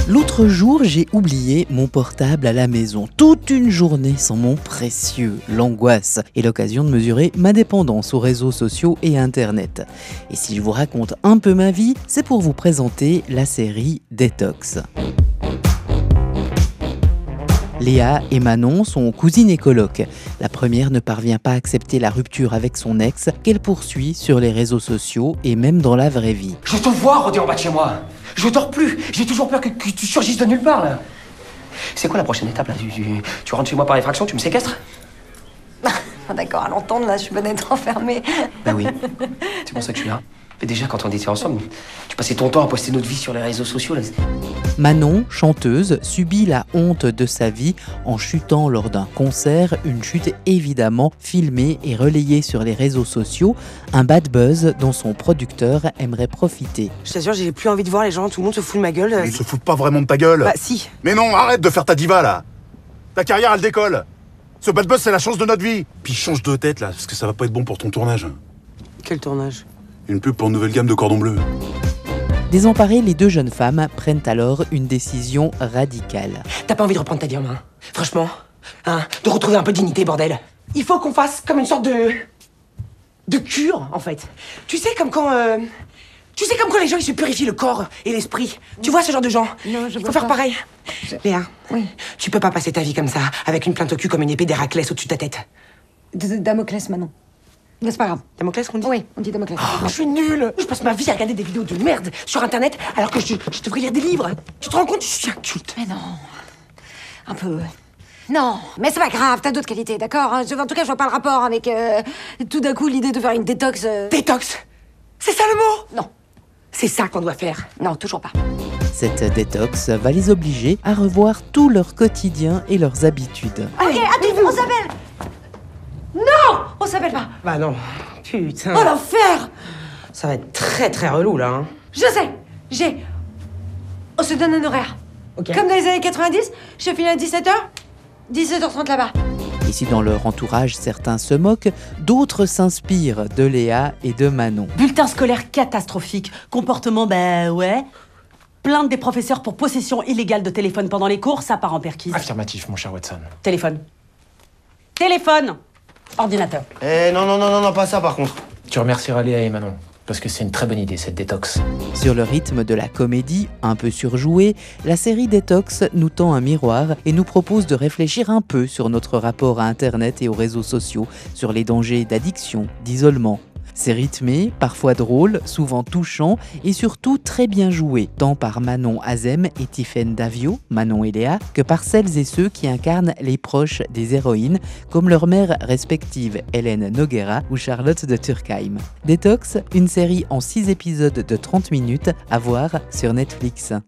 L'autre jour, j'ai oublié mon portable à la maison. Toute une journée sans mon précieux. L'angoisse est l'occasion de mesurer ma dépendance aux réseaux sociaux et Internet. Et si je vous raconte un peu ma vie, c'est pour vous présenter la série Détox. Léa et Manon sont cousines et colocs. La première ne parvient pas à accepter la rupture avec son ex, qu'elle poursuit sur les réseaux sociaux et même dans la vraie vie. Je te vois rôder en bas de chez moi. Je dors plus. J'ai toujours peur que tu surgisses de nulle part, là. C'est quoi la prochaine étape, là tu rentres chez moi par effraction, tu me séquestres? D'accord, à l'entendre, là, je suis bonne à être enfermée. Bah oui, c'est pour ça que je suis là. Mais déjà, quand on était ensemble, tu passais ton temps à poster notre vie sur les réseaux sociaux, là. Manon, chanteuse, subit la honte de sa vie en chutant lors d'un concert, une chute évidemment filmée et relayée sur les réseaux sociaux, un bad buzz dont son producteur aimerait profiter. Je t'assure, j'ai plus envie de voir les gens, tout le monde se fout de ma gueule. Ils se foutent pas vraiment de ta gueule. Bah si. Mais non, arrête de faire ta diva là. Ta carrière elle décolle. Ce bad buzz c'est la chance de notre vie. Puis change de tête là, parce que ça va pas être bon pour ton tournage. Quel tournage? Une pub pour une nouvelle gamme de cordon bleu. Désemparées, les deux jeunes femmes prennent alors une décision radicale. T'as pas envie de reprendre ta vie en main? Franchement, hein? De retrouver un peu de dignité, bordel. Il faut qu'on fasse comme une sorte de cure, en fait. Tu sais, comme quand les gens ils se purifient le corps et l'esprit. Tu vois ce genre de gens? Non, je Il vois faut faire pas. pareil. Léa, Oui. tu peux pas passer ta vie comme ça, avec une plainte au cul comme une épée d'Héraclès au-dessus de ta tête. Damoclès, Manon. Mais c'est pas grave. Damoclès, qu'on dit? Oui, on dit Damoclès. Oh, je suis nulle. Je passe ma vie à regarder des vidéos de merde sur Internet alors que je devrais lire des livres. Tu te rends compte? Je suis un culte. Mais non. Un peu. Non, mais c'est pas grave, t'as d'autres qualités, d'accord? En tout cas, je vois pas le rapport avec tout d'un coup l'idée de faire une détox. Détox. C'est ça le mot? Non, C'est ça qu'on doit faire. non, toujours pas. Cette détox va les obliger à revoir tout leur quotidien et leurs habitudes. Ok, attends, on s'appelle. Non, on s'appelle pas. Bah non. Putain. Oh l'enfer! Ça va être très très relou là. Hein. Je sais, on se donne un horaire. Ok. Comme dans les années 90, je finis à 17h, 17h30 là-bas. Et si dans leur entourage certains se moquent, d'autres s'inspirent de Léa et de Manon. Bulletin scolaire catastrophique. Comportement, ouais. Plainte des professeurs pour possession illégale de téléphone pendant les cours, ça part en perquise. Affirmatif, mon cher Watson. Téléphone. Téléphone. Ordinateur. Non, pas ça par contre. Tu remercieras Léa et Manon, parce que c'est une très bonne idée cette détox. Sur le rythme de la comédie, un peu surjouée, la série Détox nous tend un miroir et nous propose de réfléchir un peu sur notre rapport à Internet et aux réseaux sociaux, sur les dangers d'addiction, d'isolement. C'est rythmé, parfois drôle, souvent touchant et surtout très bien joué, tant par Manon Azem et Tiffaine Davio, Manon et Léa, que par celles et ceux qui incarnent les proches des héroïnes, comme leurs mères respectives Hélène Noguera ou Charlotte de Turckheim. Détox, une série en 6 épisodes de 30 minutes à voir sur Netflix.